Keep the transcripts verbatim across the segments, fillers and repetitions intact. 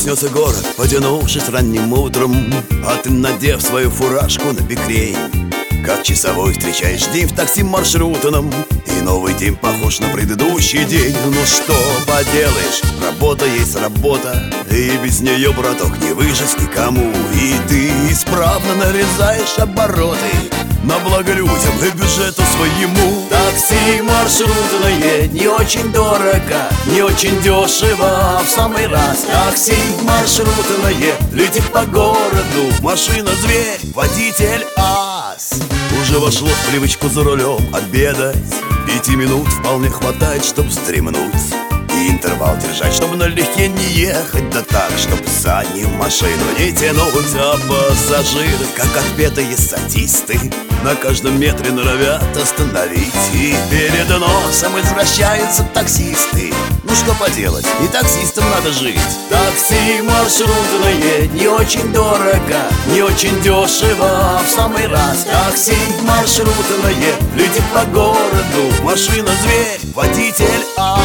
проснется город, потянувшись ранним утром, а ты, надев свою фуражку на бекрень, как часовой встречаешь день в такси маршрутном, и новый день похож на предыдущий день. Ну что поделаешь, работа есть работа, и без нее, браток, не выжить никому. И ты исправно нарезаешь обороты на благо людям и бюджету своему. Такси маршрутное не очень дорого, не очень дешево, в самый раз. Такси маршрутное летит по городу, машина зверь, водитель ас. Уже вошло в привычку за рулем обедать, пяти минут вполне хватает, чтоб вздремнуть и интервал держать, чтобы налегке не ехать, да так, чтобы заднюю машину не тянуть. А пассажиры, как отпетые садисты, на каждом метре норовят остановить, и перед носом извращаются таксисты. Ну что поделать, и таксистам надо жить. Такси маршрутное не очень дорого, не очень дешево, в самый раз. Такси маршрутное летит по городу, машина зверь, водитель ас.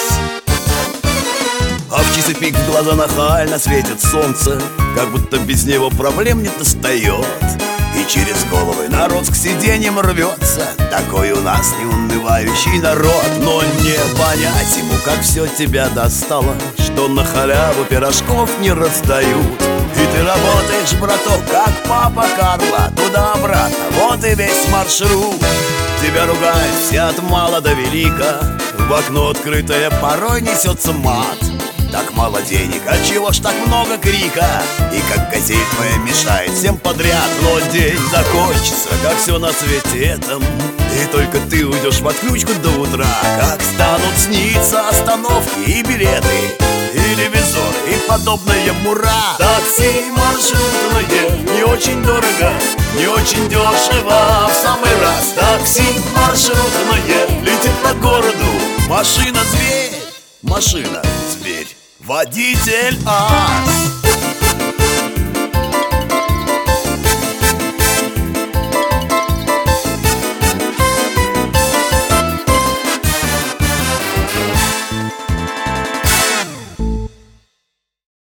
А в часы пик в глаза нахально светит солнце, как будто без него проблем не достает. И через головы народ к сиденьям рвется, такой у нас неунывающий народ. Но не понять ему, как все тебя достало, что на халяву пирожков не раздают. И ты работаешь, браток, как папа Карло, туда-обратно, вот и весь маршрут. Тебя ругают все от мала до велика, в окно открытое порой несется мат. Так мало денег, а чего ж так много крика? И как газель твоя мешает всем подряд. Но день закончится, как все на свете этом, и только ты уйдешь в отключку до утра. Как станут сниться остановки и билеты, и ревизоры, и подобное мура. Такси маршрутное не очень дорого, не очень дешево, в самый раз. Такси маршрутное летит по городу, машина зверь, машина зверь, водитель ас.